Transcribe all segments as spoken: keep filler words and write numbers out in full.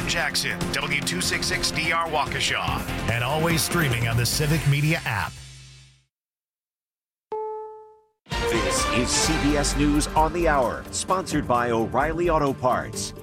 Sam Jackson, W two sixty-six D R Waukesha, and always streaming on the Civic Media app. This is C B S News on the Hour, sponsored by O'Reilly Auto Parts.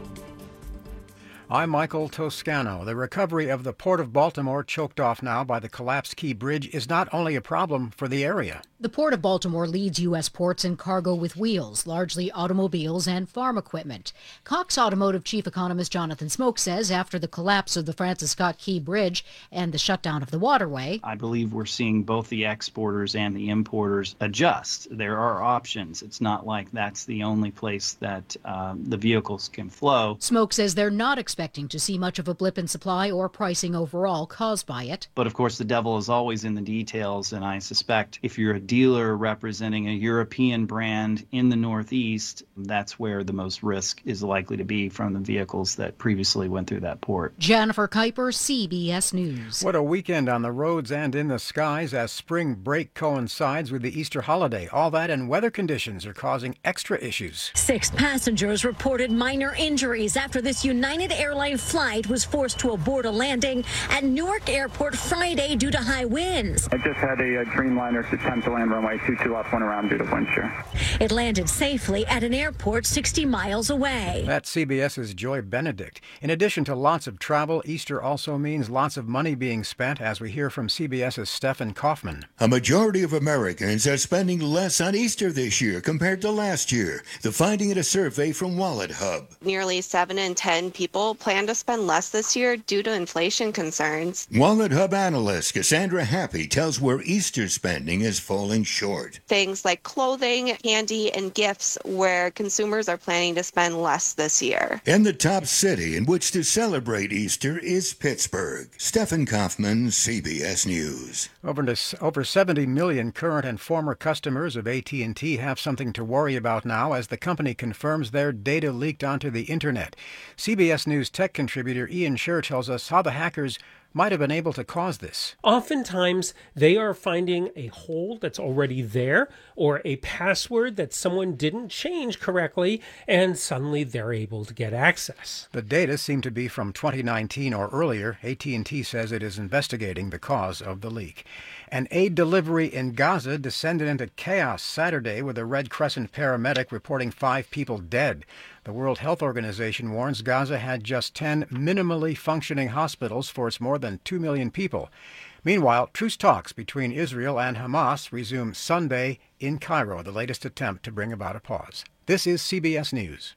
I'm Michael Toscano. The recovery of the Port of Baltimore, choked off now by the collapsed Key Bridge, is not only a problem for the area. The Port of Baltimore leads U S ports in cargo with wheels, largely automobiles and farm equipment. Cox Automotive Chief Economist Jonathan Smoke says after the collapse of the Francis Scott Key Bridge and the shutdown of the waterway, I believe we're seeing both the exporters and the importers adjust. There are options. It's not like that's the only place that um, the vehicles can flow. Smoke says they're not expecting to see much of a blip in supply or pricing overall caused by it. But of course, the devil is always in the details, and I suspect if you're a dealer representing a European brand in the Northeast, that's where the most risk is likely to be from the vehicles that previously went through that port. Jennifer Kuiper, C B S News. What a weekend on the roads and in the skies as spring break coincides with the Easter holiday. All that and weather conditions are causing extra issues. Six passengers reported minor injuries after this United Airlines flight was forced to abort a landing at Newark Airport Friday due to high winds. I just had a, a Dreamliner attempt to land runway two two off, went around due to wind shear. It landed safely at an airport sixty miles away. That's CBS's Joy Benedict. In addition to lots of travel, Easter also means lots of money being spent, as we hear from CBS's Stephen Kaufman. A majority of Americans are spending less on Easter this year compared to last year. The finding in a survey from Wallet Hub. Nearly seven in ten people plan to spend less this year due to inflation concerns. Wallet Hub analyst Cassandra Happy tells where Easter spending is falling short. Things like clothing, candy, and gifts where consumers are planning to spend less this year. And the top city in which to celebrate Easter is Pittsburgh. Stephen Kaufman, C B S News. Over, to, over seventy million current and former customers of A T and T have something to worry about now as the company confirms their data leaked onto the internet. C B S News tech contributor Ian Sherr tells us how the hackers might have been able to cause this. Oftentimes, they are finding a hole that's already there or a password that someone didn't change correctly, and suddenly they're able to get access. The data seem to be from twenty nineteen or earlier. A T and T says it is investigating the cause of the leak. An aid delivery in Gaza descended into chaos Saturday with a Red Crescent paramedic reporting five people dead. The World Health Organization warns Gaza had just ten minimally functioning hospitals for its more than two million people. Meanwhile, truce talks between Israel and Hamas resume Sunday in Cairo, the latest attempt to bring about a pause. This is C B S News.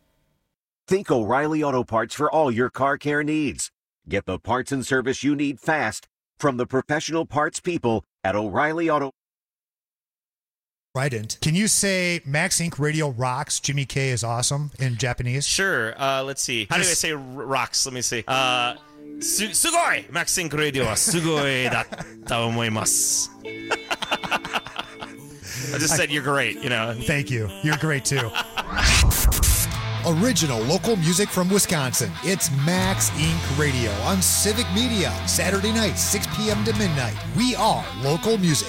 Think O'Reilly Auto Parts for all your car care needs. Get the parts and service you need fast from the professional parts people at O'Reilly Auto. Trident. Can you say Max Incorporated Radio rocks, Jimmy K is awesome in Japanese? Sure. Uh, let's see. How do I say r- rocks? Let me see. Uh, su- sugoi! Max Incorporated Radio wa sugoi datta omoimasu. I just said you're great, you know. Thank you. You're great, too. Original local music from Wisconsin. It's Max Incorporated Radio on Civic Media. Saturday night, six p.m. to midnight. We are local music.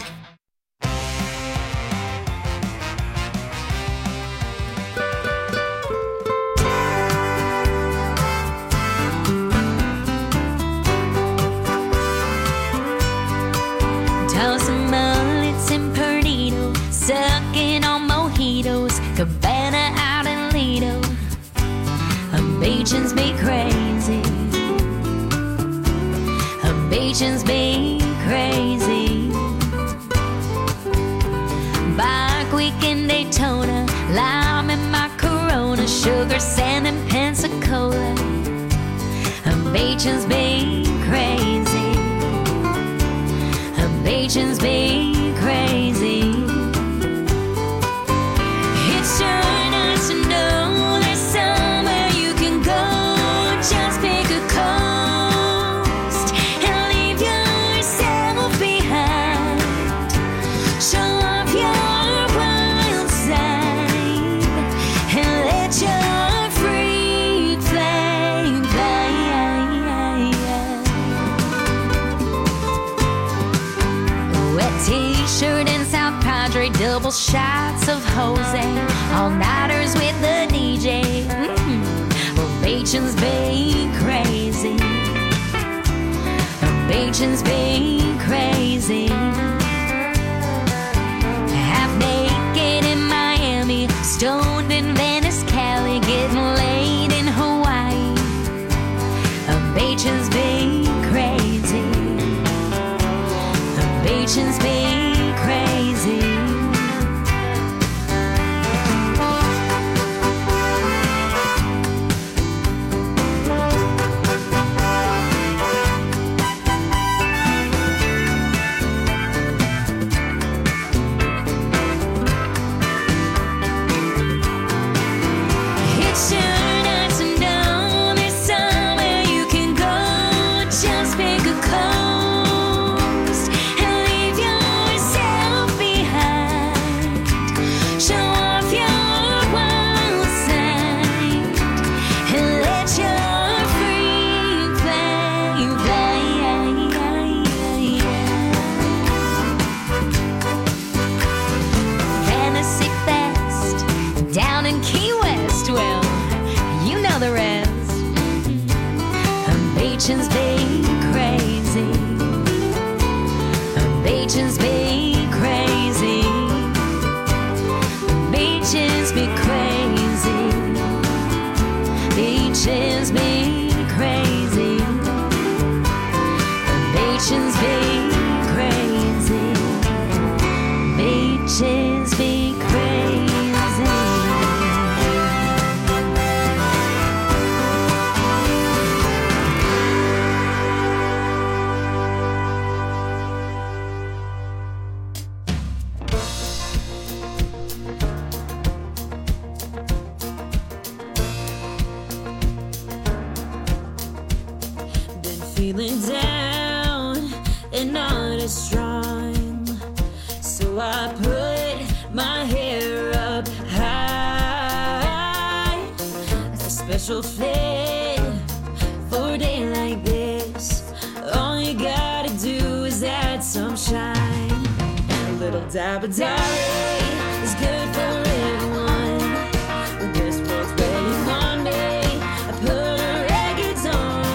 Tossing mullets and Perdido, sucking on mojitos, Cabana out in Lido. Habations be crazy. Habations be crazy. Bike week in Daytona, lime in my Corona, sugar, sand, and Pensacola. Habations be crazy. Habations be crazy. It's sure nice to know there's somewhere you can go. Just pick a coast and leave yourself behind. Show off your wild side and let your freak flame fly. Wet t-shirt and South Padre, double shots of Jose, all-nighters with the D J. Mm-hmm. Ovations be crazy. Beaches be crazy. Half naked in Miami, stoned in Venice, Cali, getting laid in Hawaii. Beaches be crazy. Beaches be crazy. Beaches be crazy. Beaches be crazy. Beaches be crazy. Beaches be crazy. Beaches be crazy. Beaches be crazy. Feeling down and not as strong, so I put my hair up high. It's a special fit for a day like this. All you gotta do is add some shine. A little dab of Dolly is good for everyone. This one's where you want me. I put her records on.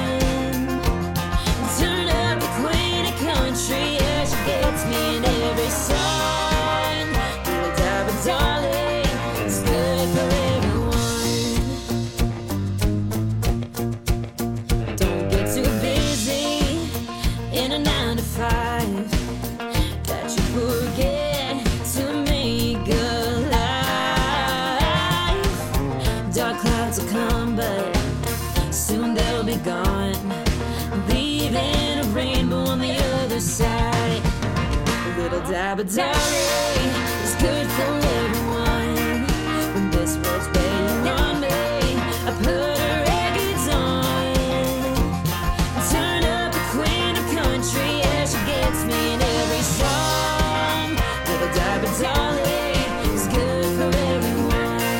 Country, yeah, she gets me in every song. Little dab of Dolly, it's good for everyone. Don't get too busy in a nine to five that you forget to make a life. Dark clouds will come, but soon they'll be gone, leaving a rainbow on the other side. A little dab of Dolly is good for everyone. When this world's waiting on me, I put her records on. Turn up the queen of country, yeah, she gets me in every song. Little dab of Dolly is good for everyone.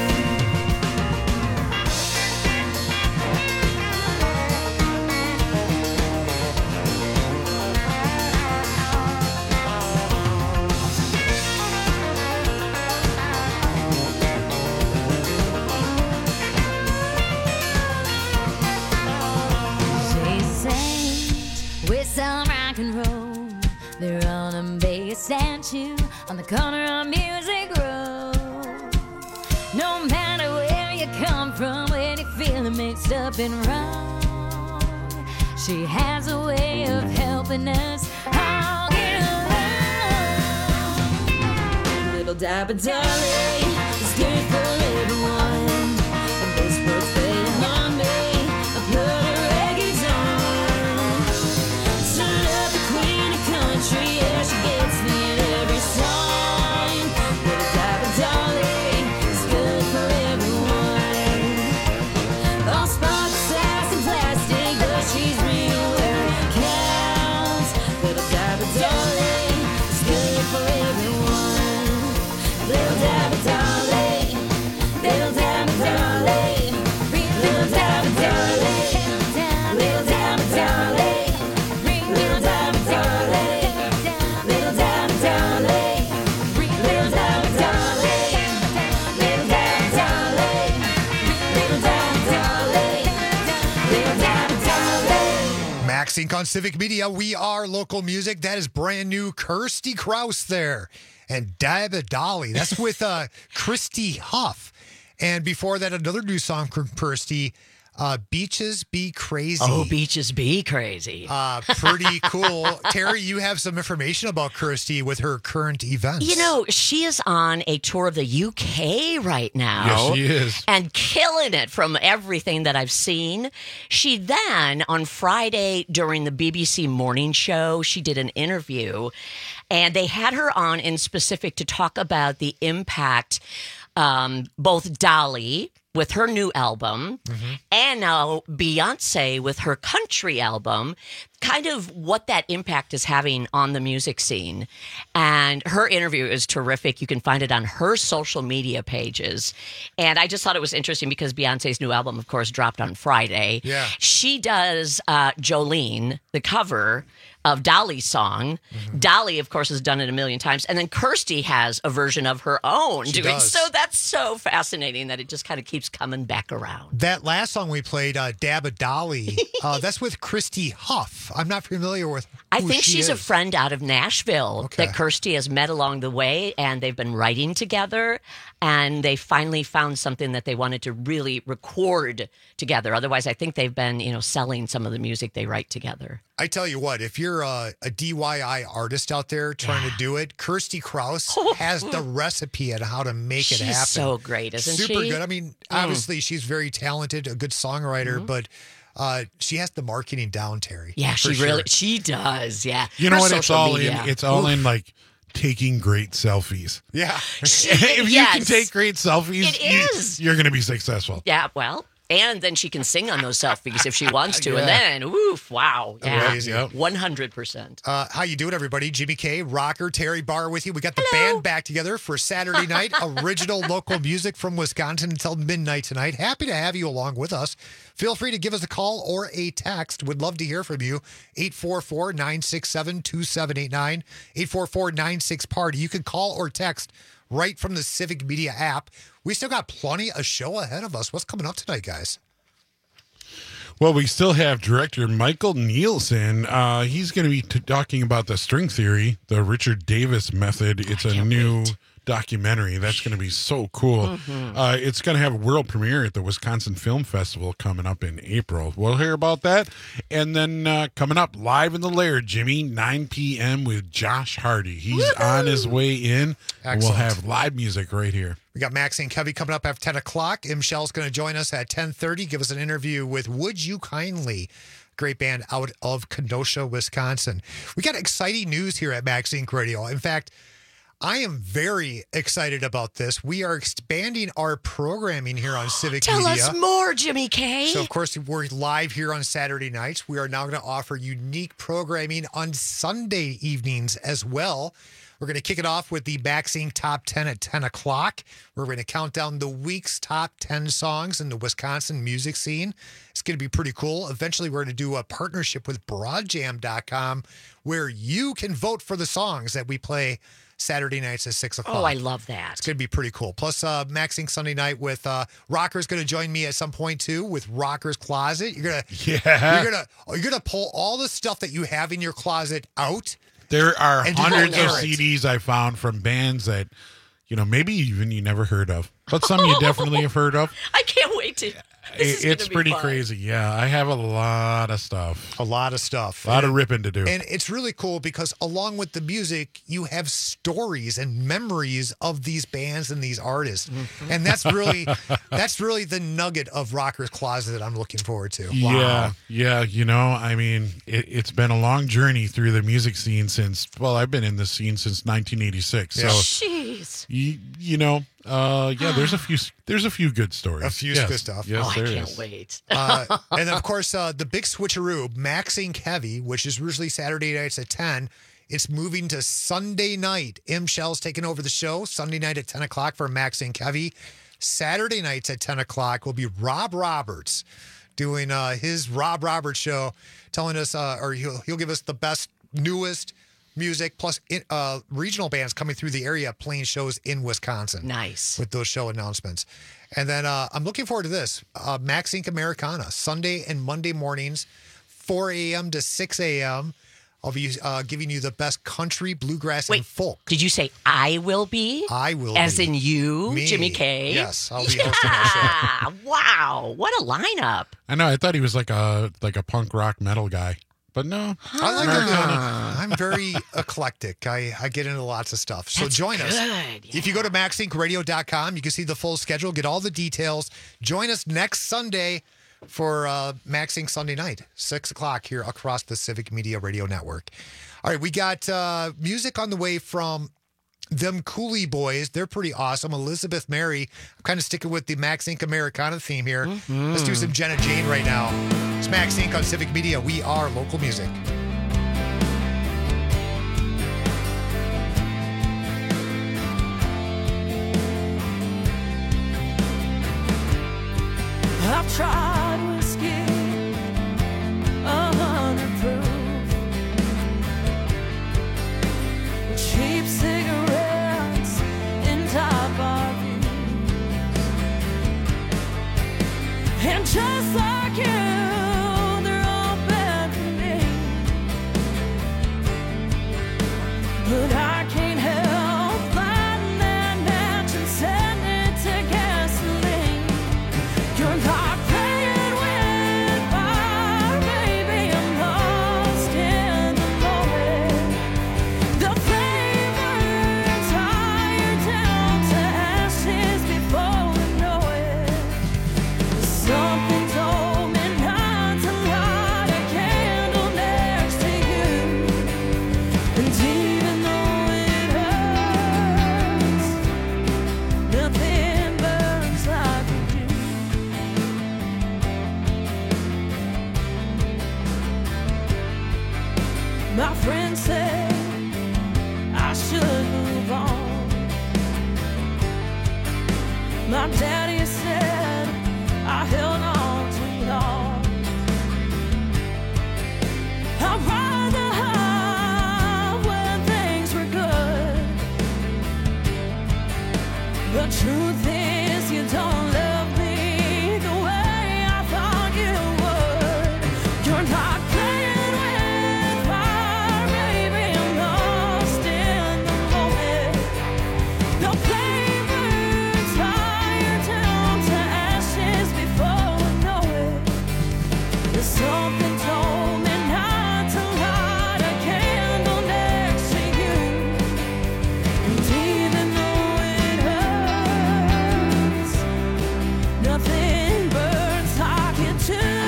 With some rock and roll, they're on a big statue on the corner of Music Road. No matter where you come from, when you're feeling mixed up and wrong, she has a way of helping us all get along. Little dab of Dolly is good for everyone. And this world's waiting on me, I put her records on. Turn up the queen of country, yeah, she gets me in every song. Little dab of Dolly is good for everyone. All sparks, glass, and plastic, but she's real where it counts. Little dab of Dolly is good for everyone. Little dab of Dolly. Max Inc on Civic Media. We are local music. That is brand new Kirsty Krause there. And Diabba Dolly. That's with uh, Christy Huff. And before that, another new song from Kirsty, uh, Beaches Be Crazy. Oh, Beaches Be Crazy. Uh, pretty cool. Terry, you have some information about Kirsty with her current events. You know, she is on a tour of the U K right now. Yes, she is. And killing it from everything that I've seen. She then, on Friday during the B B C morning show, she did an interview. And they had her on in specific to talk about the impact um, both Dolly with her new album mm-hmm. and now Beyonce with her country album, kind of what that impact is having on the music scene. And her interview is terrific. You can find it on her social media pages. And I just thought it was interesting because Beyonce's new album, of course, dropped on Friday. Yeah. She does uh, Jolene, the cover of Dolly's song. Mm-hmm. Dolly, of course, has done it a million times. And then Kirsty has a version of her own She doing. does. So that's so fascinating that it just kind of keeps coming back around. That last song we played, uh, Dabba Dolly, uh, that's with Christy Huff. I'm not familiar with who I think she she's is. a friend out of Nashville Okay. that Kirsty has met along the way, and they've been writing together, and they finally found something that they wanted to really record together. Otherwise, I think they've been, you know, selling some of the music they write together. I tell you what, if you're a, a D I Y artist out there trying to do it, Kirsty Krause has the recipe on how to make it She's happen. so great, isn't Super she? good. I mean, obviously she's very talented, a good songwriter, Mm-hmm. but uh, she has the marketing down, Terry. Yeah, for she really, sure. she does. Yeah. You know Her what? It's social all media. in. It's all Oof. in like taking great selfies. Yeah. If you Yes. can take great selfies, It you, is. you're going to be successful. Yeah, well, and then she can sing on those selfies if she wants to, Yeah. and then, oof, wow, yeah, Amazing. Yep. one hundred percent. Uh, how you doing, everybody? Jimmy K, Rocker, Terry Barr with you. We got the band back together for Saturday night. Original local music from Wisconsin until midnight tonight. Happy to have you along with us. Feel free to give us a call or a text. Would love to hear from you. eight four four, nine six seven, two seven eight nine. eight four four, nine six, party. You can call or text right from the Civic Media app. We still got plenty of show ahead of us. What's coming up tonight, guys? Well, we still have director Michael Nielsen. Uh, he's going to be t- talking about the string theory, the Richard Davis method. It's a new wait. documentary. That's going to be so cool. Mm-hmm. Uh, it's going to have a world premiere at the Wisconsin Film Festival coming up in April. We'll hear about that. And then uh, coming up live in the Lair, Jimmy, nine p.m. with Josh Hardy. He's Woo-hoo! on his way in. And we'll have live music right here. We got Max and Kevy coming up after ten o'clock. M. Shell's going to join us at ten thirty, give us an interview with Would You Kindly, great band out of Kenosha, Wisconsin. We got exciting news here at Max Inc Radio. In fact, I am very excited about this. We are expanding our programming here on Civic Tell Media. us more, Jimmy K. So, of course, we're live here on Saturday nights. We are now going to offer unique programming on Sunday evenings as well. We're going to kick it off with the Max Inc Top ten at ten o'clock. We're going to count down the week's top ten songs in the Wisconsin music scene. It's going to be pretty cool. Eventually, we're going to do a partnership with broad jam dot com where you can vote for the songs that we play Saturday nights at six o'clock. Oh, I love that. It's going to be pretty cool. Plus, uh, Max Inc Sunday night with uh, Rocker's going to join me at some point, too, with Rocker's Closet. You're going to yeah. You're going to you're going to pull all the stuff that you have in your closet out. There are And hundreds you of know it. C Ds I found from bands that, you know, maybe even you never heard of, but some you definitely have heard of. I can't wait to. This is It's gonna be pretty fun. crazy. Yeah, I have a lot of stuff. A lot of stuff. A lot and, of ripping to do. And it's really cool because along with the music, you have stories and memories of these bands and these artists. Mm-hmm. And that's really that's really the nugget of Rocker's Closet that I'm looking forward to. Wow. Yeah, yeah. You know, I mean, it, it's been a long journey through the music scene since, well, I've been in this scene since nineteen eighty-six. Yeah. So, Jeez. you, you know, uh, yeah, there's a few there's a few good stories. A few yes. good stuff. Yes, Oh, I there can't is. wait. uh, and then, of course, uh, the big switcheroo, Max Inc Heavy, which is usually Saturday nights at ten. It's moving to Sunday night. M. Shell's taking over the show. Sunday night at ten o'clock for Max Inc Heavy. Saturday nights at ten o'clock will be Rob Roberts doing uh, his Rob Roberts show, telling us, uh, or he'll, he'll give us the best, newest music, plus uh, regional bands coming through the area playing shows in Wisconsin. Nice. With those show announcements. And then uh, I'm looking forward to this. Uh, Max Inc Americana, Sunday and Monday mornings, four a.m. to six a.m. I'll be uh, giving you the best country, bluegrass, Wait, and folk. Did you say I will be? I will As be. in you, Me. Jimmy K? Yes, I'll be hosting that show. Wow, what a lineup. I know. I thought he was like a like a punk rock metal guy, but no. I like Americana. it. I'm very eclectic. I, I get into lots of stuff. So That's join us. good, If you go to max inc radio dot com, you can see the full schedule, get all the details. Join us next Sunday for uh, Max Inc Sunday night, six o'clock here across the Civic Media Radio Network. All right, we got uh, music on the way from them Cooley Boys. They're pretty awesome. Elizabeth Mary. I'm kind of sticking with the Max Inc Americana theme here. Mm-hmm. Let's do some Jenna Jane right now. It's Max Inc on Civic Media. We are local music. I've tried whiskey, a hundred proof, cheap cigarettes in top of you, and just like you, they're all bad for me. But I can't help lighting that match and setting it to gasoline. You're not playing with fire, baby. I'm lost in the moment. The flavor's higher down to ashes before we know it. Something told me not to light a candle next to you. And even though it hurts, nothing burns like you do. My friend said I should move on. My daddy said I held on too long. I'd rather have when things were good. The truth is you don't love me the way I thought you would. You're not playing with fire, baby. I'm lost in the moment. The flavor's higher down to ashes before we know it. There's something told me not to light a candle next to you. And even though it hurts, nothing burns like it do.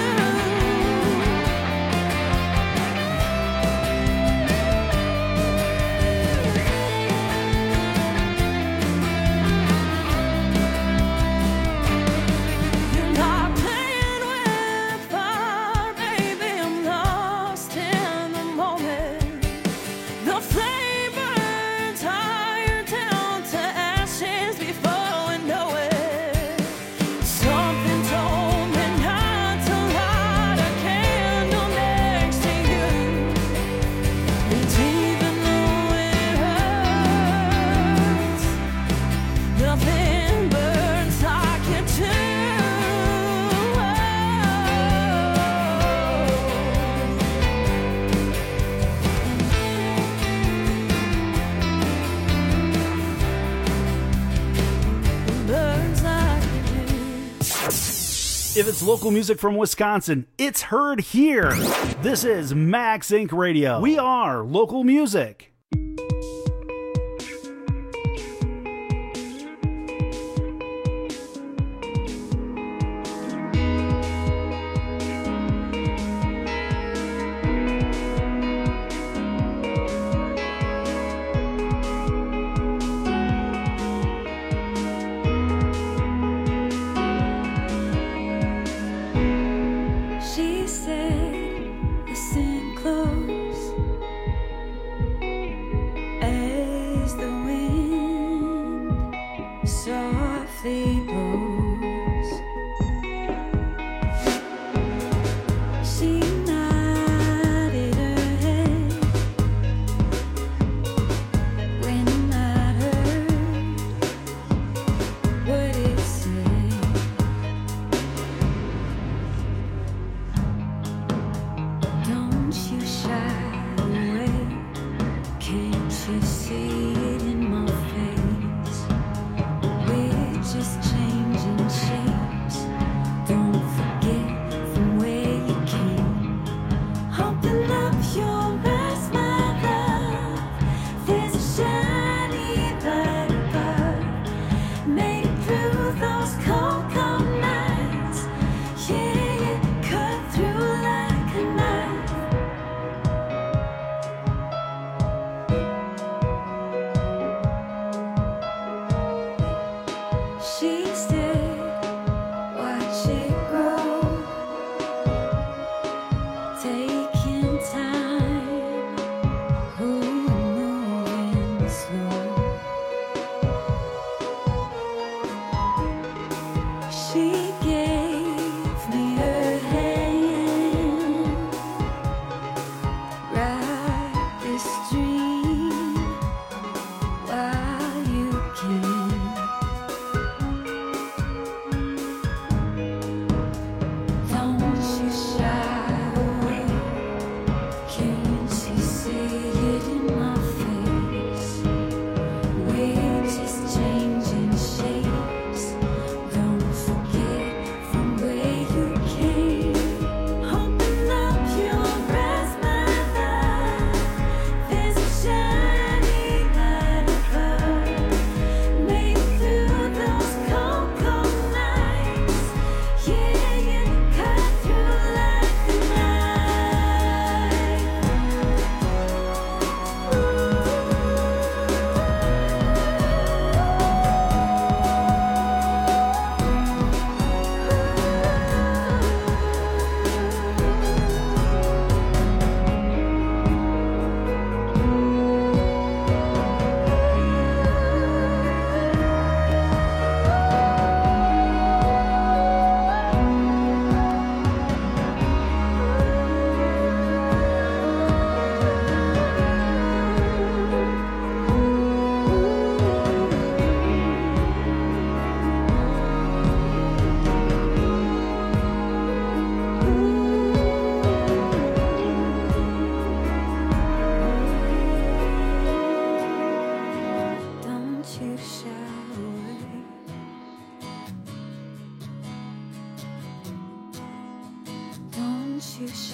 You're not playing with fire, baby. I'm lost in the moment. The flame burns higher down to ashes before we know it. Something told me not to light a candle next to you. And even though it hurts, nothing burns like it do. Burns like it do. If it's local music from Wisconsin, it's heard here. This is Max Inc Radio. We are local music. She said, listen close as the wind softly blows. She nodded her head when I heard what it said.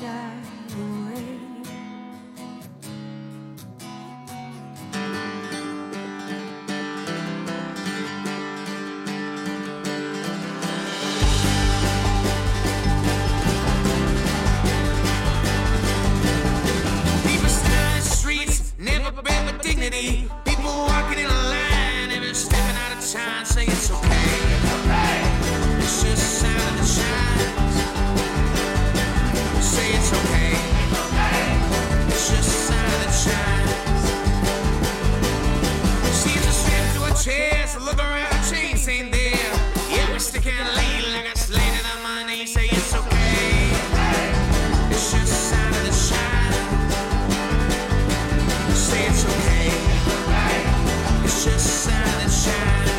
shy away. People standing in the streets, never been with dignity. People walking in a line, never stepping out of time, saying it's okay. It's just a sign of the chimes. Say it's okay. It's just a sign of the chimes. She's a step to a chair, so look around, the chains ain't there. Yeah, we stick and lean like I slated on my knee. Say it's okay. It's just a sign of the chimes. Say it's okay. It's just a sign of the chimes.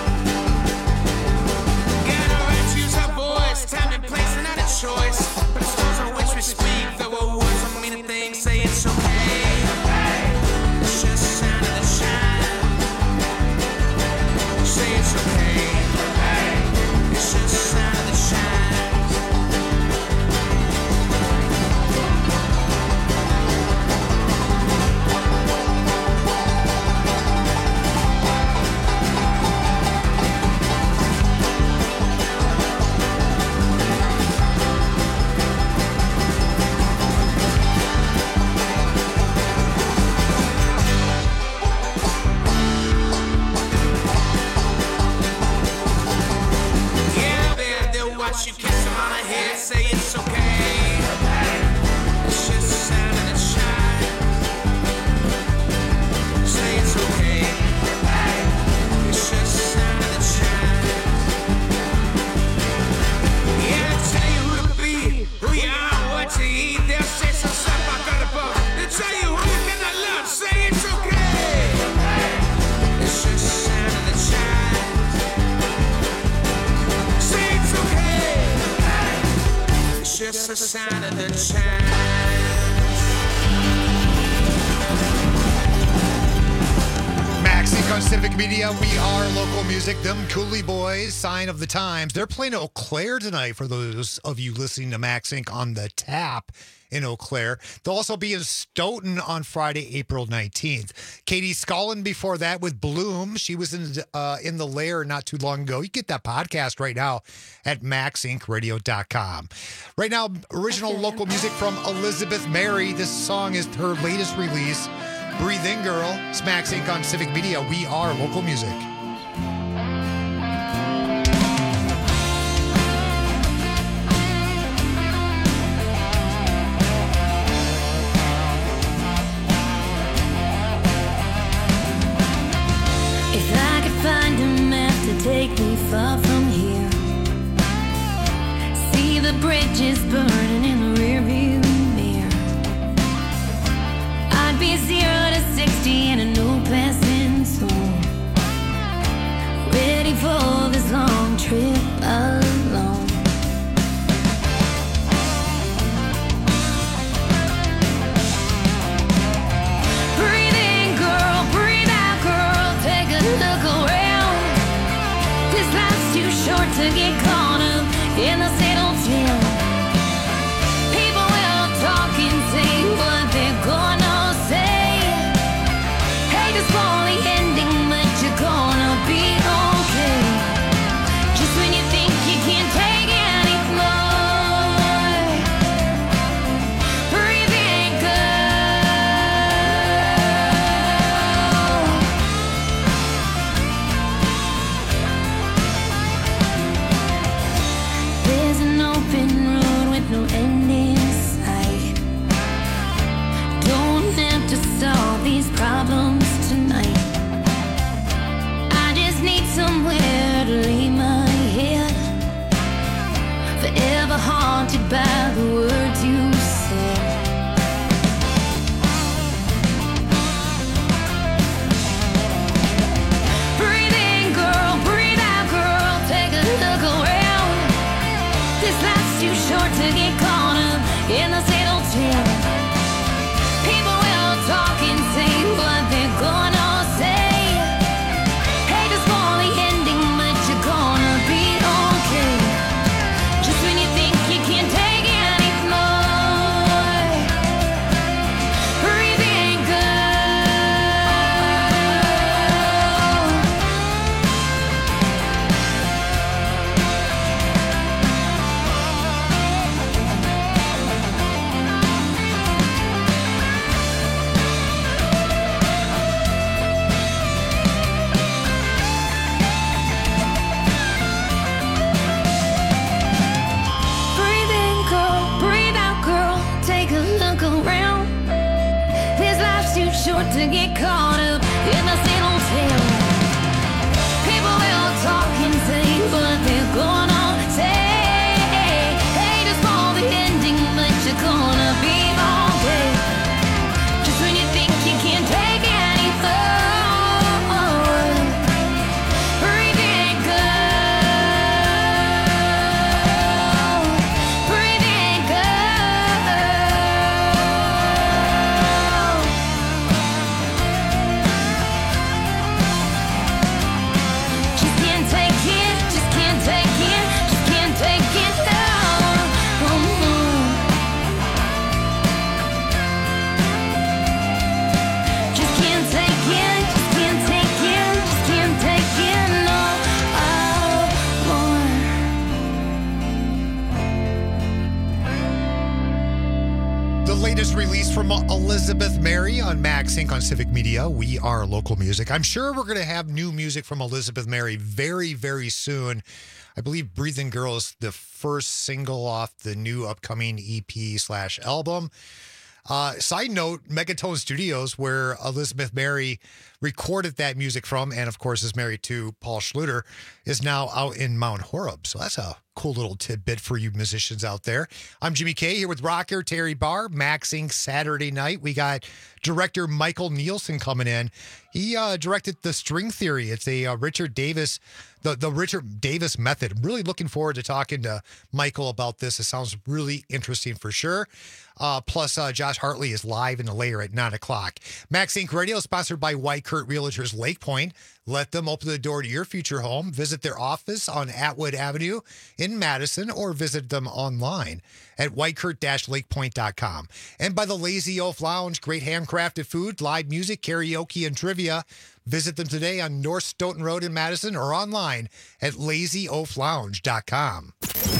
Got a right to use our voice, time and place and not a choice. But it's those on which we speak, though our words don't mean a thing. Say it's okay. It's just a sign of the chimes. Say it's okay. It's just a sign of the chimes. Yeah, babe, they'll watch you kiss them on the head. Say it's okay. It's just a sign of the chimes. Say it's okay. It's just a sign of the chimes. Yeah, they'll tell you who to be, who you are, what to eat. They'll say some stuff I got above. They'll tell you who you cannot love. Say it's okay. It's just a sign of the chimes. Say it's okay. It's just a sign of the chimes. Max Inc on Civic Media. We are local music. Them Cooley Boys, sign of the times. They're playing Eau Claire tonight for those of you listening to Max Inc on the tap in Eau Claire. They'll also be in Stoughton on Friday, April nineteenth. Katie Scullin before that with Bloom. She was in uh, in the Lair not too long ago. You get that podcast right now at max inc radio dot com. Right now, original local music from Elizabeth Mary. This song is her latest release. Breathe In Girl. It's Max Inc on Civic Media. We are local music. If I could find a map to take me far from here, see the bridges burning in the rearview mirror, I'd be zero to sixty in a no passing zone, ready for this long trip alone. Breathe in, girl, breathe out, girl, take a look around. This life's too short to get caught up in the same old town. to get caught up in the same old tale. People will talk and say what they're gonna say. Hey, just for the ending, but you're gonna be okay. Just when you think you can't take it anymore, breathe in, go. Breathe in, go. Just can't take it, just can't take it, just can't take it now. Just can't take it, just can't take it, just can't take it no more. The latest release from Elizabeth Mary on Max Inc on Civic Media. We are local music. I'm sure we're going to have new music from Elizabeth Mary very, very soon. I believe Breathing Girl is the first single off the new upcoming E P slash album. Uh, side note, Megatone Studios, where Elizabeth Mary recorded that music from, and of course is married to Paul Schluter, is now out in Mount Horeb. So that's a cool little tidbit for you musicians out there. I'm Jimmy K here with rocker Terry Barr, Max Inc Saturday night. We got director Michael Nielsen coming in. He uh, directed The String Theory. It's a uh, Richard Davis, the, the Richard Davis method. I'm really looking forward to talking to Michael about this. It sounds really interesting for sure. Uh, plus, uh, Josh Hartley is live in the layer at nine o'clock. Max Inc Radio is sponsored by White Kurt Realtors Lake Point. Let them open the door to your future home. Visit their office on Atwood Avenue in Madison or visit them online at white kurt dash lake point dot com. And by the Lazy Oaf Lounge, great handcrafted food, live music, karaoke, and trivia. Visit them today on North Stoughton Road in Madison or online at lazy oaf lounge dot com.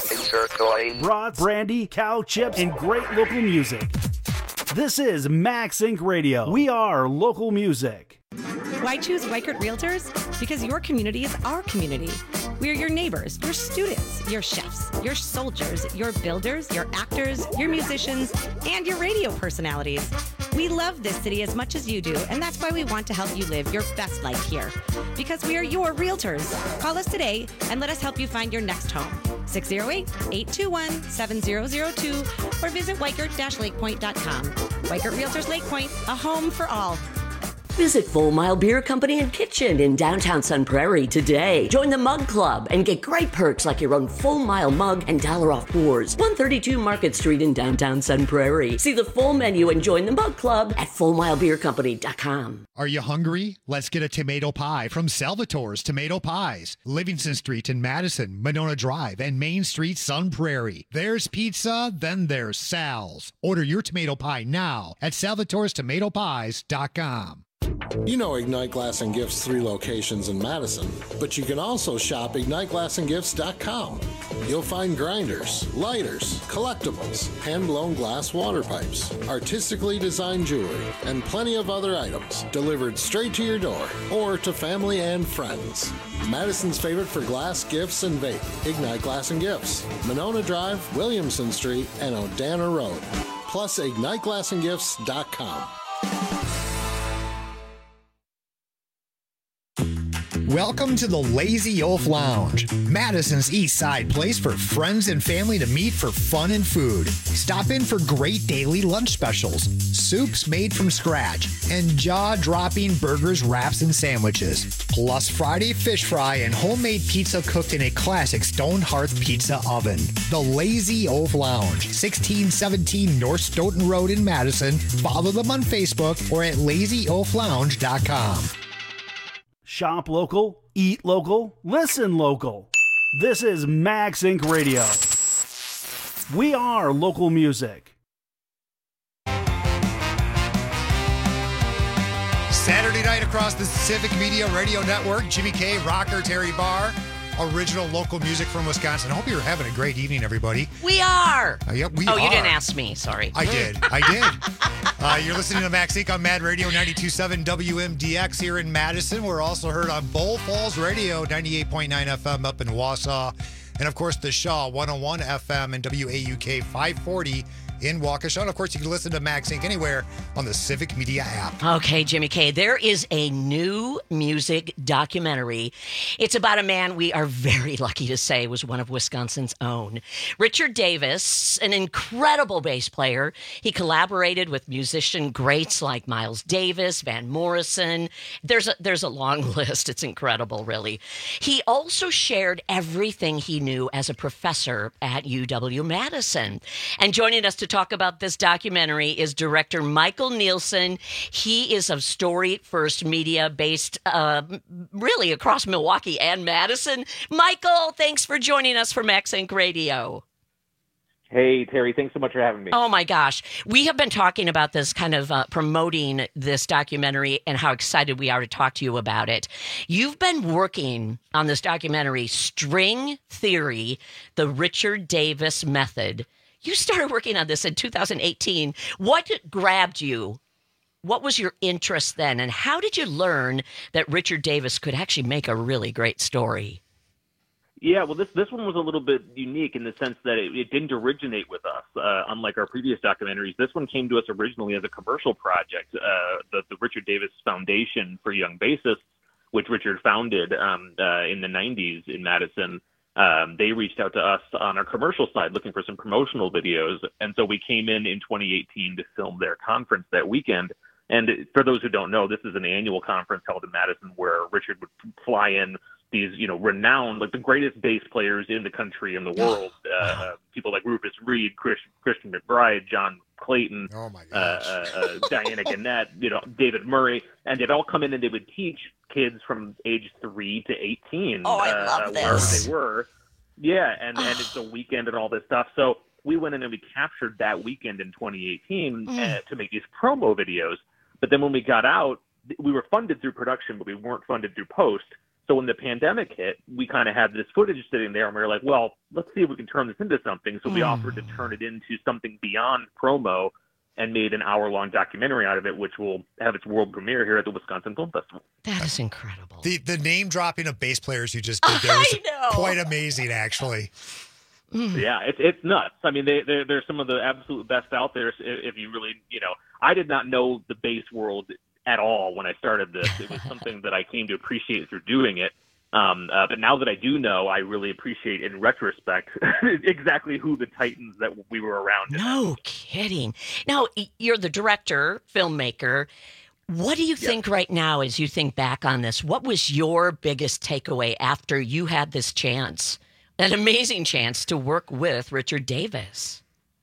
Brats, brandy, cow chips, and great local music. This is Max Inc Radio. We are local music. Why choose White Kurt Realtors? Because your community is our community. We are your neighbors, your students, your chefs, your soldiers, your builders, your actors, your musicians, and your radio personalities. We love this city as much as you do, and that's why we want to help you live your best life here. Because we are your realtors. Call us today and let us help you find your next home. six oh eight, eight two one, seven oh oh two or visit white kurt dash lake point dot com. White Kurt Realtors Lake Point, a home for all. Visit Full Mile Beer Company and Kitchen in downtown Sun Prairie today. Join the Mug Club and get great perks like your own Full Mile mug and dollar off pours. one thirty-two Market Street in downtown Sun Prairie. See the full menu and join the Mug Club at full mile beer company dot com. Are you hungry? Let's get a tomato pie from Salvatore's Tomato Pies. Livingston Street in Madison, Monona Drive, and Main Street, Sun Prairie. There's pizza, then there's Sal's. Order your tomato pie now at salvatores tomato pies dot com. You know Ignite Glass and Gifts' three locations in Madison, but you can also shop ignite glass and gifts dot com. You'll find grinders, lighters, collectibles, hand-blown glass water pipes, artistically designed jewelry, and plenty of other items delivered straight to your door or to family and friends. Madison's favorite for glass, gifts, and vape, Ignite Glass and Gifts, Monona Drive, Williamson Street, and Odana Road. Plus ignite glass and gifts dot com. Welcome to the Lazy Oaf Lounge, Madison's East Side place for friends and family to meet for fun and food. Stop in for great daily lunch specials, soups made from scratch, and jaw-dropping burgers, wraps, and sandwiches. Plus Friday fish fry and homemade pizza cooked in a classic stone hearth pizza oven. The Lazy Oaf Lounge, sixteen seventeen North Stoughton Road in Madison. Follow them on Facebook or at lazy oaf lounge dot com. Shop local, eat local, listen local. This is Max Inc Radio. We are local music. Saturday night across the Civic Media Radio Network. Jimmy K, rocker Terry Barr, original local music from Wisconsin. I hope you're having a great evening, everybody. We are. Uh, yep, we oh, are. you didn't ask me. Sorry. I did. I did. Uh, you're listening to Max Inc on Mad Radio ninety-two point seven W M D X here in Madison. We're also heard on Bull Falls Radio ninety-eight point nine F M up in Wausau. And, of course, the Shaw one oh one F M and W A U K five forty in Waukesha. And of course, you can listen to Max Inc anywhere on the Civic Media app. Okay, Jimmy K, there is a new music documentary. It's about a man we are very lucky to say was one of Wisconsin's own. Richard Davis, an incredible bass player. He collaborated with musician greats like Miles Davis, Van Morrison. There's a, there's a long list. It's incredible, really. He also shared everything he knew as a professor at U W-Madison. And joining us to talk about this documentary is director Michael Nielsen. He is of Story First Media, based uh, really across Milwaukee and Madison. Michael, thanks for joining us for Max Inc Radio. Hey, Terry, thanks so much for having me. Oh, my gosh. We have been talking about this, kind of uh, promoting this documentary and how excited we are to talk to you about it. You've been working on this documentary, String Theory, the Richard Davis Method. You started working on this in two thousand eighteen. What grabbed you? What was your interest then? And how did you learn that Richard Davis could actually make a really great story? Yeah, well, this this one was a little bit unique in the sense that it, it didn't originate with us, uh, unlike our previous documentaries. This one came to us originally as a commercial project, uh, the, the Richard Davis Foundation for Young Bassists, which Richard founded um, uh, in the nineties in Madison. Um, they reached out to us on our commercial side looking for some promotional videos, and so we came in in twenty eighteen to film their conference that weekend. And for those who don't know, this is an annual conference held in Madison where Richard would fly in these, you know, renowned, like the greatest bass players in the country and the world. Uh, people like Rufus Reid, Chris, Christian McBride, John Clayton, oh my uh, uh, uh, Diana Gannett, you know, David Murray, and they'd all come in and they would teach kids from age three to eighteen. Oh, I uh, love wherever this. they were. Yeah, and, and it's a weekend and all this stuff. So we went in and we captured that weekend in twenty eighteen Mm. uh, to make these promo videos. But then when we got out, we were funded through production, but we weren't funded through post. So when the pandemic hit, we kind of had this footage sitting there, and we were like, well, let's see if we can turn this into something. So we Mm. offered to turn it into something beyond promo and made an hour-long documentary out of it, which will have its world premiere here at the Wisconsin Film Festival. That is incredible. The the name dropping of bass players you just did there was quite amazing, actually. Yeah, it's it's nuts. I mean, they they're, they're some of the absolute best out there. If, if you really, you know, I did not know the bass world at all when I started this. It was something that I came to appreciate through doing it. Um, uh, but now that I do know, I really appreciate in retrospect exactly who the titans that we were around. No kidding. Now, y- you're the director, filmmaker. What do you think right now as you think back on this? What was your biggest takeaway after you had this chance, an amazing chance to work with Richard Davis?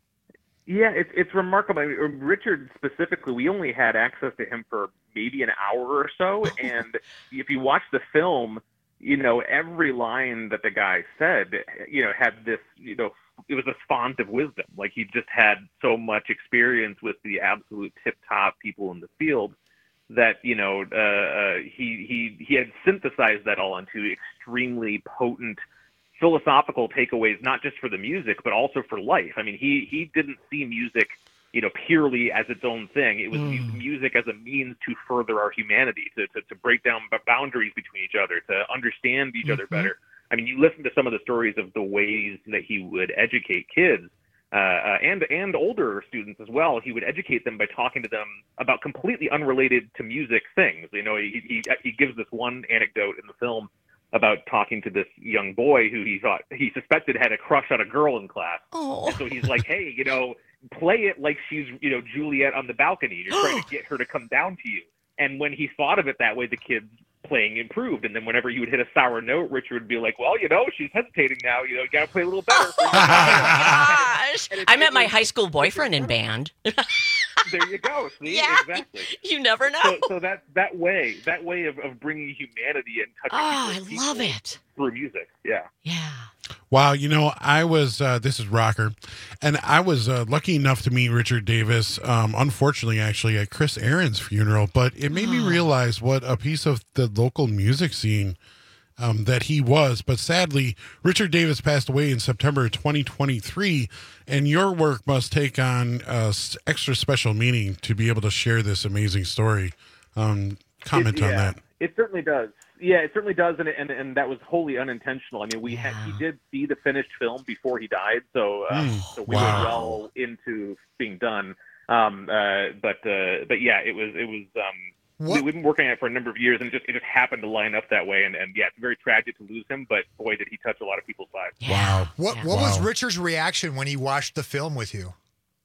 Yeah, it's it's remarkable. I mean, Richard specifically, we only had access to him for maybe an hour or so, and if you watch the film, you know, every line that the guy said, you know, had this, you know, it was a font of wisdom. Like, he just had so much experience with the absolute tip-top people in the field that, you know, uh, uh, he he he had synthesized that all into extremely potent philosophical takeaways, not just for the music, but also for life. I mean, he he didn't see music, you know, purely as its own thing. It was Mm. music as a means to further our humanity, to, to, to break down b- boundaries between each other, to understand each other Mhm. better. I mean, you listen to some of the stories of the ways that he would educate kids, uh, uh, and and older students as well. He would educate them by talking to them about completely unrelated to music things. You know, he he, he gives this one anecdote in the film about talking to this young boy who he thought he suspected had a crush on a girl in class. Oh. And so he's like, hey, you know, play it like she's, you know, Juliet on the balcony. You're trying to get her to come down to you. And when he thought of it that way, the kid's playing improved. And then whenever he would hit a sour note, Richard would be like, well, you know, she's hesitating now. You know, you got to play a little better. Gosh, I met my high school boyfriend in band. There you go. See? Yeah, exactly. You never know. So, so that that way, that way of, of bringing humanity and touching Oh, I people's love people it. through music. Yeah. Yeah. Wow, you know, I was, uh, this is Rocker, and I was uh, lucky enough to meet Richard Davis, um, unfortunately, actually, at Chris Aaron's funeral, but it made me realize what a piece of the local music scene um, that he was. But sadly, Richard Davis passed away in September twenty twenty-three, and your work must take on uh, extra special meaning to be able to share this amazing story. Um, comment It- on yeah. that. It certainly does. Yeah, it certainly does, and and, and that was wholly unintentional. I mean, we had, he did see the finished film before he died, so um, Mm, so we wow. were well into being done. Um, uh, but uh, but yeah, it was it was. Um, we, we've been working on it for a number of years, and it just it just happened to line up that way. And, and yeah, it's very tragic to lose him, but boy, did he touch a lot of people's lives. Wow. What what was Richard's reaction when he watched the film with you?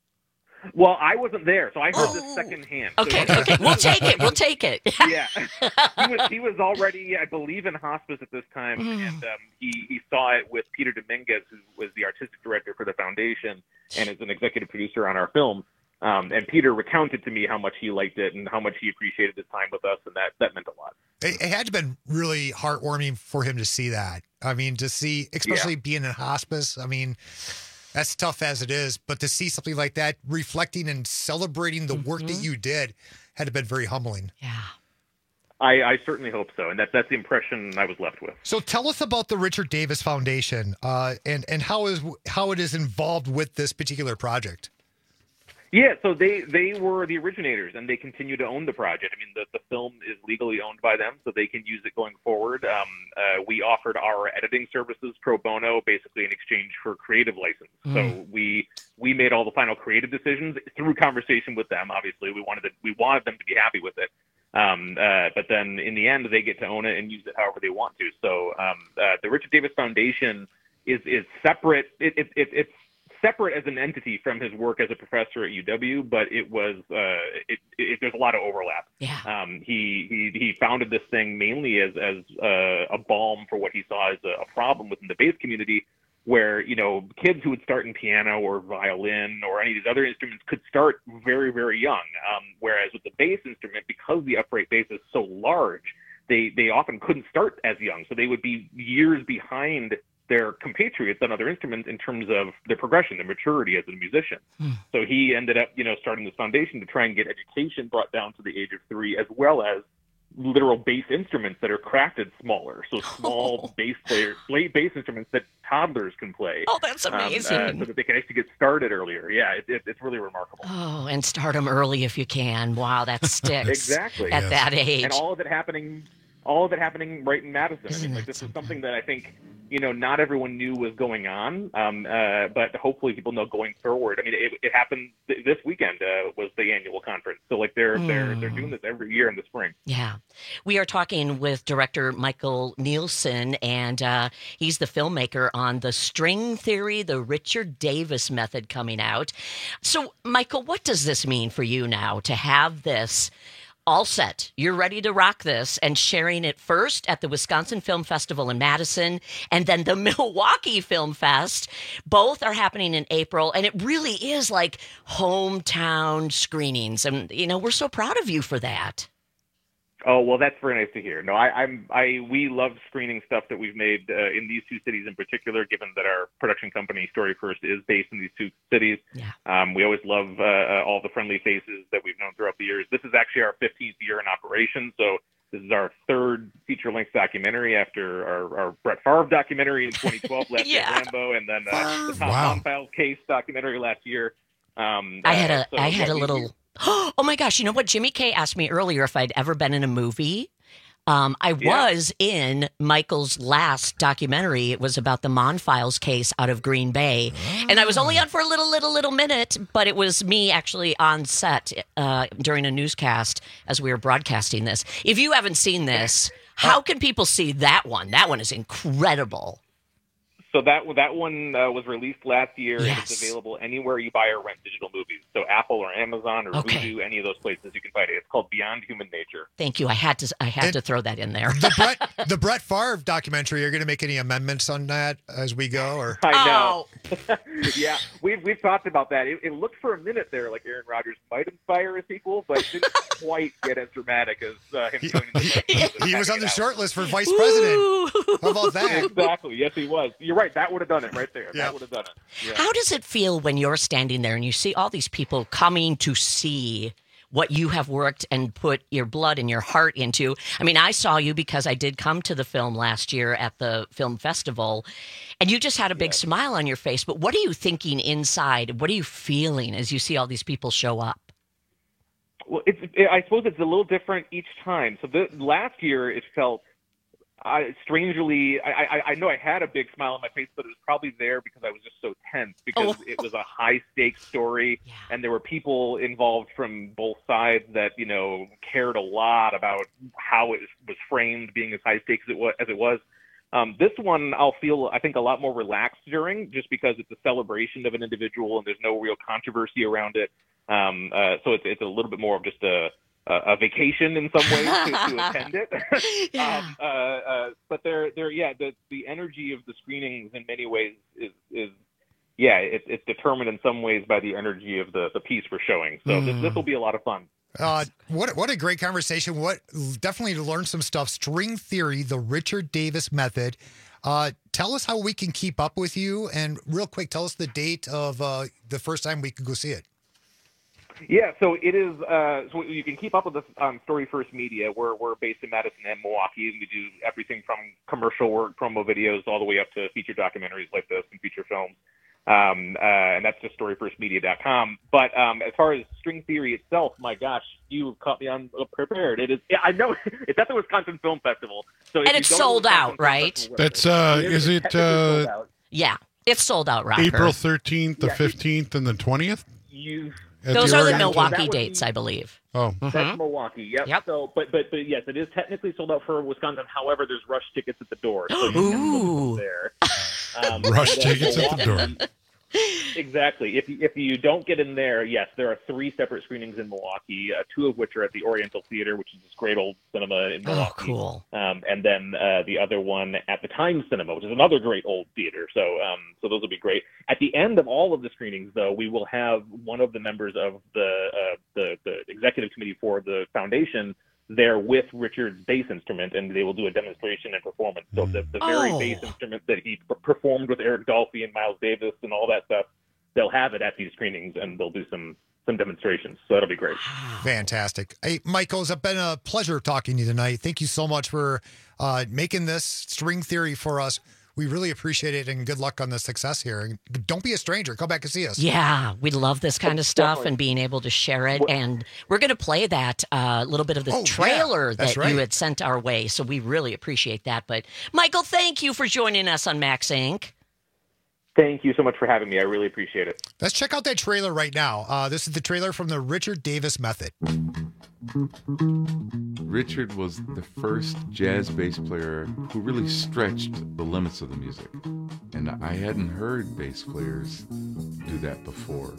Well, I wasn't there, so I heard this secondhand. So- Okay, okay. We'll take it. We'll take it. Yeah, he was he was already, I believe, in hospice at this time, Mm. and um, he he saw it with Peter Dominguez, who was the artistic director for the foundation and is an executive producer on our film. Um, and Peter recounted to me how much he liked it and how much he appreciated his time with us, and that that meant a lot. It, it had to have been really heartwarming for him to see that. I mean, to see, especially being in hospice. I mean, that's tough as it is, but to see something like that reflecting and celebrating the work that you did had to have been very humbling. Yeah. I, I certainly hope so, and that that's the impression I was left with. So tell us about the Richard Davis Foundation uh, and and how is how it is involved with this particular project. Yeah, so they, they were the originators, and they continue to own the project. I mean, the, the film is legally owned by them, so they can use it going forward. Um, uh, we offered our editing services pro bono, basically in exchange for creative license. Mm. So we we made all the final creative decisions through conversation with them. Obviously, we wanted to, we wanted them to be happy with it. Um, uh, but then in the end, they get to own it and use it however they want to. So um, uh, the Richard Davis Foundation is is separate. It, it, it, it's separate as an entity from his work as a professor at U W, but it was uh, it, it, there's a lot of overlap. Yeah. Um, he he he founded this thing mainly as as uh, a balm for what he saw as a, a problem within the bass community, where you know kids who would start in piano or violin or any of these other instruments could start very very young. Um, whereas with the bass instrument, because the upright bass is so large, they they often couldn't start as young, so they would be years behind their compatriots on other instruments in terms of their progression, their maturity as a musician. Hmm. So he ended up, you know, starting this foundation to try and get education brought down to the age of three, as well as literal bass instruments that are crafted smaller. So small Oh. bass players, play bass instruments that toddlers can play. Oh, that's amazing. Um, uh, so that they can actually get started earlier. Yeah, it, it, it's really remarkable. Oh, and start them early if you can. Wow, that sticks. Exactly. At that age. And all of it happening, all of it happening right in Madison. I mean, like this is something that I think, you know, not everyone knew was going on, um, uh, but hopefully people know going forward. I mean, it, it happened th- this weekend uh, was the annual conference. So like they're they're they're doing this every year in the spring. Yeah. We are talking with director Michael Nielsen, and uh, he's the filmmaker on The String Theory, the Richard Davis Method coming out. So, Michael, what does this mean for you now to have this all set? You're ready to rock this and sharing it first at the Wisconsin Film Festival in Madison and then the Milwaukee Film Fest. Both are happening in April, and it really is like hometown screenings. And, you know, we're so proud of you for that. Oh, well, that's very nice to hear. No, I, I'm, I, we love screening stuff that we've made uh, in these two cities in particular, given that our production company, Story First, is based in these two cities. Yeah. Um, we always love uh, uh, all the friendly faces that we've known throughout the years. This is actually our fifteenth year in operation, so this is our third feature-length documentary after our, our Brett Favre documentary in twenty twelve, Last Day Yeah. Rambo, and then uh, the Tom Wow. Tom Files case documentary last year. Um, I had uh, a, so, I had yeah, a we- little. Oh my gosh! You know what? Jimmy K asked me earlier if I'd ever been in a movie. Um, I Yeah. was in Michael's last documentary. It was about the Mon Files case out of Green Bay, and I was only on for a little, little, little minute. But it was me actually on set uh, during a newscast as we were broadcasting this. If you haven't seen this, how can people see that one? That one is incredible. So that that one uh, was released last year, and Yes. it's available anywhere you buy or rent digital movies. So Apple or Amazon or Okay. Vudu, any of those places you can find it. It's called Beyond Human Nature. Thank you. I had to. I had And- to throw that in there. The Brett the Brett Favre documentary. Are going to make any amendments on that as we go, or I Oh. know. Yeah, we've we've talked about that. It, it looked for a minute there like Aaron Rodgers might inspire a sequel, but didn't quite get as dramatic as uh, him joining the he was on the short list for vice president? How about that? Exactly. Yes, he was. You're right. That would have done it right there. Yeah. That would have done it. Yeah. How does it feel when you're standing there and you see all these people coming to see what you have worked and put your blood and your heart into? I mean, I saw you because I did come to the film last year at the film festival, and you just had a big smile on your face. But what are you thinking inside? What are you feeling as you see all these people show up? Well, it's, it, I suppose it's a little different each time. So the, last year it felt uh, strangely, I, I, I know I had a big smile on my face, but it was probably there because I was just so tense because Oh. it was a high stakes story and there were people involved from both sides that, you know, cared a lot about how it was framed being as high stakes as it was. As it was. Um, this one I'll feel, I think, a lot more relaxed during just because it's a celebration of an individual and there's no real controversy around it. Um, uh, so it's, it's a little bit more of just a, a, a vacation in some ways to, to attend it. Yeah. um, uh, uh, but they're, they're, yeah, the, the energy of the screenings in many ways is, is yeah, it, it's determined in some ways by the energy of the, the piece we're showing. So Mm. this, this will be a lot of fun. Uh, what what a great conversation. What definitely to learn some stuff. String theory, the Richard Davis method. Uh, tell us how we can keep up with you, and real quick, tell us the date of uh, the first time we can go see it. Yeah, so it is. Uh, so you can keep up with us on Story First Media. We're we're based in Madison and Milwaukee, and we do everything from commercial work, promo videos, all the way up to feature documentaries like this and feature films. Um, uh, and that's just story first media dot com. But um, as far as string theory itself, my gosh, you caught me unprepared. It is. Yeah, I know it's at the Wisconsin Film Festival. So if And you it's go to sold Wisconsin out, Film right? Festival, That's uh, is it technically sold uh, out. Yeah, it's sold out, Rocker. April thirteenth, the Yeah. fifteenth, and the twentieth? You. Those are the Oriental- Milwaukee that would dates, be- I believe. Oh, That's Milwaukee. Yep. Yep. So, but but but yes, it is technically sold out for Wisconsin. However, there's rush tickets at the door. So you can Ooh. go there. Um, Rush and then tickets at the door. Milwaukee- Exactly. If you, if you don't get in there, yes, there are three separate screenings in Milwaukee, uh, two of which are at the Oriental Theater, which is this great old cinema in Oh, Milwaukee. cool. Um, and then uh, the other one at the Times Cinema, which is another great old theater. So, um, so those will be great. At the end of all of the screenings, though, we will have one of the members of the uh, the, the executive committee for the foundation there with Richard's bass instrument, and they will do a demonstration and performance. So the, the very Oh. bass instrument that he p- performed with Eric Dolphy and Miles Davis and all that stuff, they'll have it at these screenings, and they'll do some some demonstrations. So that'll be great. Fantastic. Hey, Michael, it's been a pleasure talking to you tonight. Thank you so much for uh, making this string theory for us. We really appreciate it, and good luck on the success here. And don't be a stranger. Come back and see us. Yeah, we love this kind of stuff Definitely. and being able to share it. And we're going to play that uh, little bit of the Oh, yeah, trailer that's that right. you had sent our way. So we really appreciate that. But Michael, thank you for joining us on Max Incorporated. Thank you so much for having me. I really appreciate it. Let's check out that trailer right now. Uh, this is the trailer from the Richard Davis Method. Richard was the first jazz bass player who really stretched the limits of the music. And I hadn't heard bass players do that before.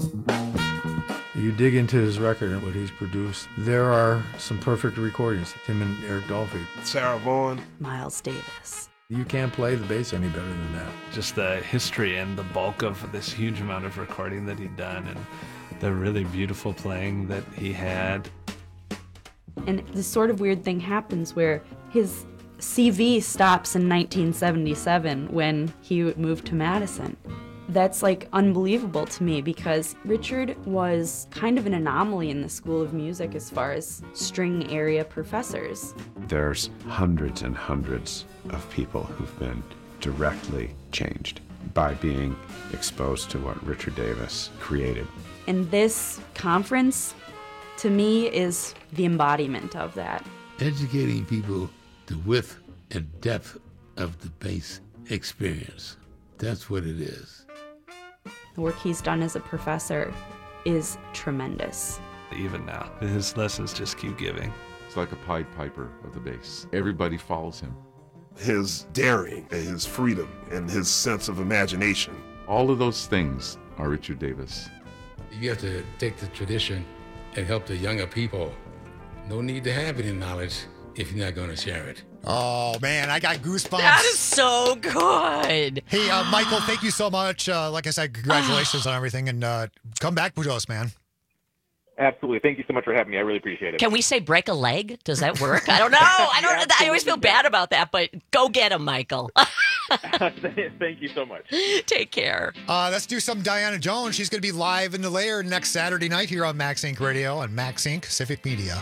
You dig into his record and what he's produced, there are some perfect recordings. Him and Eric Dolphy. Sarah Vaughan. Miles Davis. You can't play the bass any better than that. Just the history and the bulk of this huge amount of recording that he'd done and the really beautiful playing that he had. And this sort of weird thing happens where his C V stops in nineteen seventy-seven when he moved to Madison. That's like unbelievable to me because Richard was kind of an anomaly in the School of Music as far as string area professors. There's hundreds and hundreds of people who've been directly changed by being exposed to what Richard Davis created. And this conference, to me, is the embodiment of that. Educating people the width and depth of the bass experience. That's what it is. The work he's done as a professor is tremendous. Even now, his lessons just keep giving. It's like a Pied Piper of the bass. Everybody follows him. His daring and his freedom and his sense of imagination. All of those things are Richard Davis. You have to take the tradition and help the younger people. No need to have any knowledge if you're not going to share it. Oh, man, I got goosebumps. That is so good. Hey, uh, Michael, thank you so much. Uh, like I said, congratulations on everything, and uh, come back with us, man. Absolutely. Thank you so much for having me. I really appreciate it. Can we say break a leg? Does that work? I don't know. I don't. I always feel bad about that, but go get him, Michael. Thank you so much. Take care. Uh, let's do some Diana Jones. She's going to be live in the lair next Saturday night here on Max Inc Radio and Max Inc Civic Media.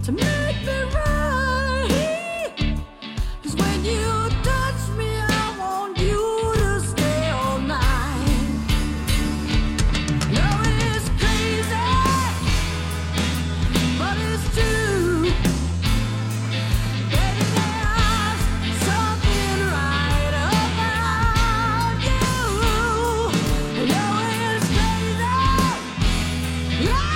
to make me right. 'Cause when you touch me, I want you to stay all night. No, it's crazy, but it's true. Baby, there's something right about you. No, it's crazy. Yeah.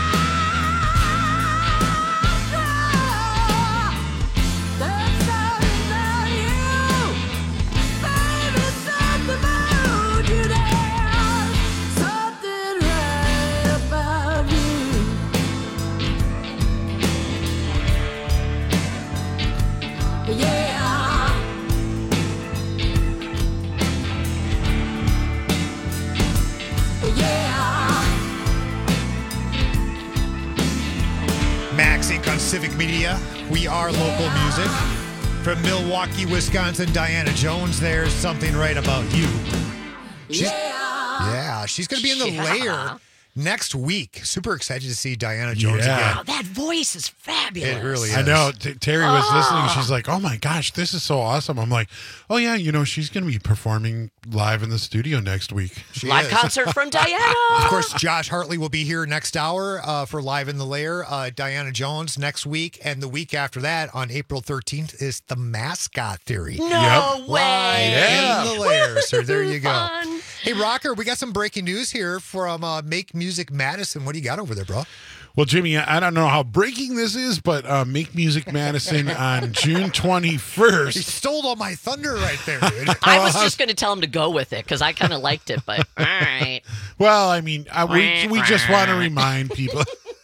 Max Incorporated on Civic Media. We are local music. From Milwaukee, Wisconsin, Diana Jones. There's something right about you. She's, yeah. Yeah, she's going to be in the Yeah. layer next week. Super excited to see Diana Jones Yeah. again. Oh, that voice is fabulous. It really is. I know. T- Terry was Ah. listening. She's like, "Oh my gosh, this is so awesome!" I'm like, "Oh yeah, you know, she's going to be performing live in the studio next week." She Live is. concert from Diana. Of course, Josh Hartley will be here next hour uh, for Live in the Lair. Uh, Diana Jones next week. And the week after that, on April thirteenth, is the Mascot Theory. No Yep. way. Live Yeah. in the Lair. So there you go. Fun. Hey, Rocker, we got some breaking news here from uh, Make Music Madison. What do you got over there, bro? Well, Jimmy, I don't know how breaking this is, but uh, Make Music Madison on June He twenty-first. stole all my thunder right there, dude. I was just going to tell him to go with it because I kind of liked it, but all right. Well, I mean, uh, we we just want to remind people.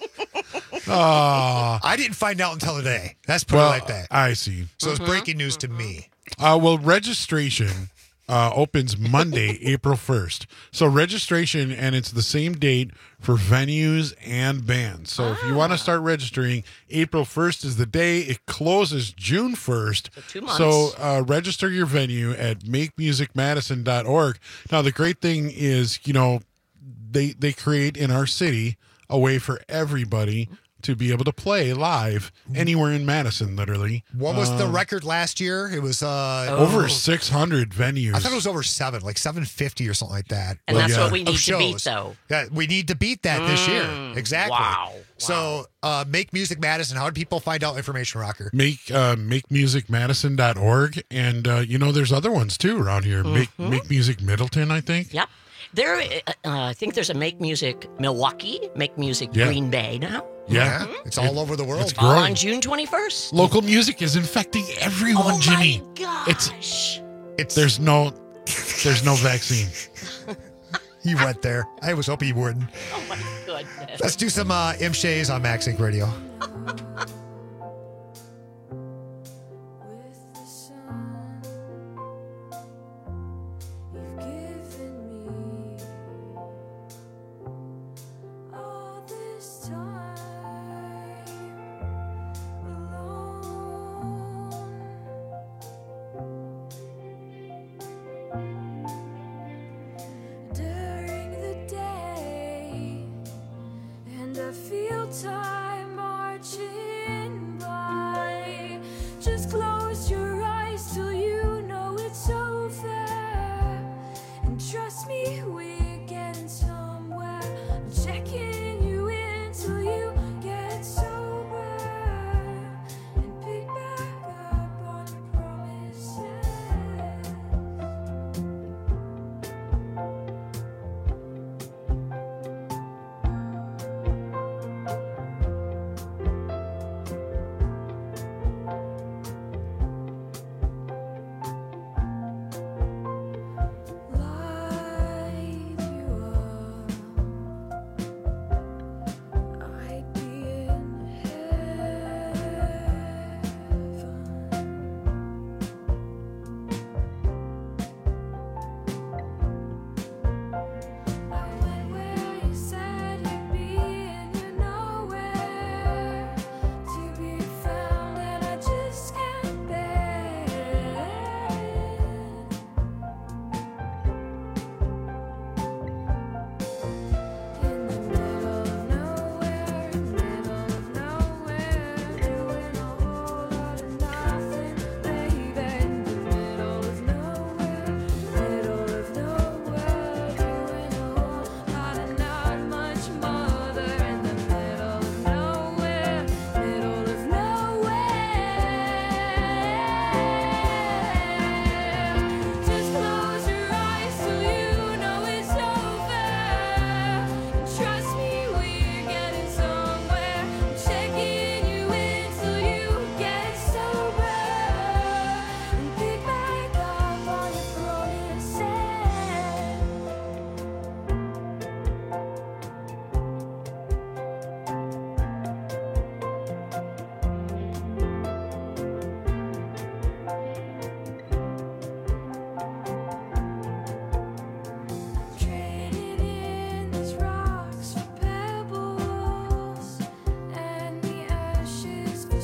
Oh, I didn't find out until today. Let's put well, it like that. I see. So it's breaking news to me. Uh, well, registration uh, opens Monday, April first. So registration, and it's the same date for venues and bands. So if you want to start registering, April first is the day. It closes June first. So two months. So uh, register your venue at make music madison dot org. Now, the great thing is, you know, they they create in our city a way for everybody to be able to play live anywhere in Madison, literally. What was the Uh, record last year? It was uh, Over six hundred venues. I thought it was over seven, like seven fifty or something like that. And Well, that's yeah. what we Of need to beat, shows. though. Yeah, we need to beat that this year. Mm, Exactly. wow, So, uh, Make Music Madison. How do people find out information, Rocker? Make uh, make music madison dot org, and uh, you know there's other ones too around here. Make Mm-hmm. Make Music Middleton, I think. Yep. There, uh, I think there's a Make Music Milwaukee, Make Music Yeah. Green Bay now. Yeah, It's all over the world. It's All growing. on June twenty-first. Local music is infecting everyone, Oh Jimmy. my gosh. It's It's there's no there's no vaccine. You went there. I was hoping you wouldn't. Oh my goodness. Let's do some uh, M. Shays on Max Inc Radio. With the sun you've given me all this time alone during the day, and I feel time marching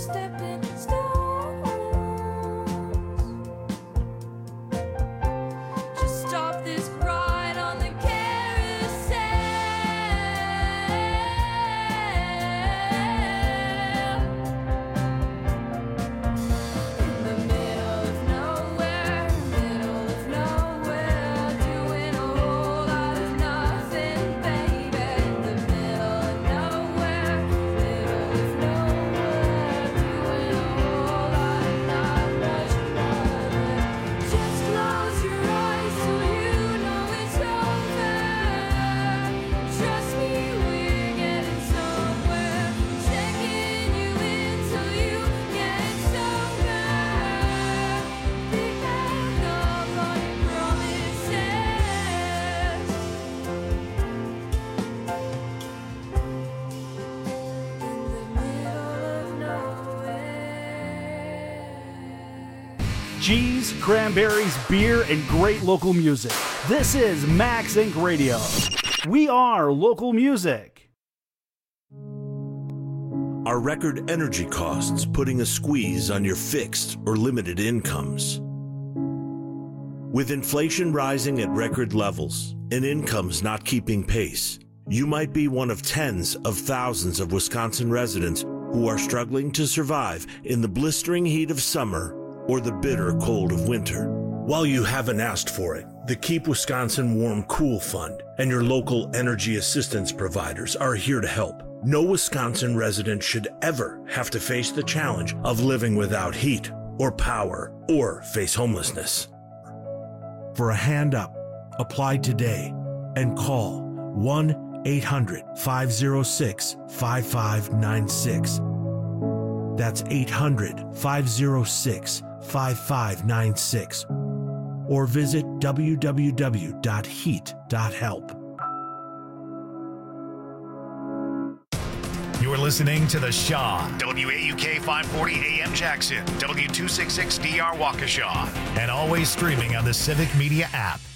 stepping stones. Just stop this ride on the carousel. In the middle of nowhere, middle of nowhere, doing a whole lot of nothing, baby. In the middle of nowhere, middle of nowhere, doing a whole lot of not much more. Just close your eyes so you know it's over. Trust me, we're getting somewhere. Checking you in so you get sober. Be back up on your promises. Cheese, cranberries, beer, and great local music. This is Max Inc Radio. We are local music. Are record energy costs putting a squeeze on your fixed or limited incomes? With inflation rising at record levels and incomes not keeping pace, you might be one of tens of thousands of Wisconsin residents who are struggling to survive in the blistering heat of summer or the bitter cold of winter. While you haven't asked for it, the Keep Wisconsin Warm Cool Fund and your local energy assistance providers are here to help. No Wisconsin resident should ever have to face the challenge of living without heat or power or face homelessness. For a hand up, apply today and call one eight hundred, five oh six, five five nine six. That's eight hundred, five oh six, five five nine six. Or visit w w w dot heat dot help. You're listening to The Shaw, W A U K five forty A M Jackson, W two sixty-six D R Waukesha, and always streaming on the Civic Media app.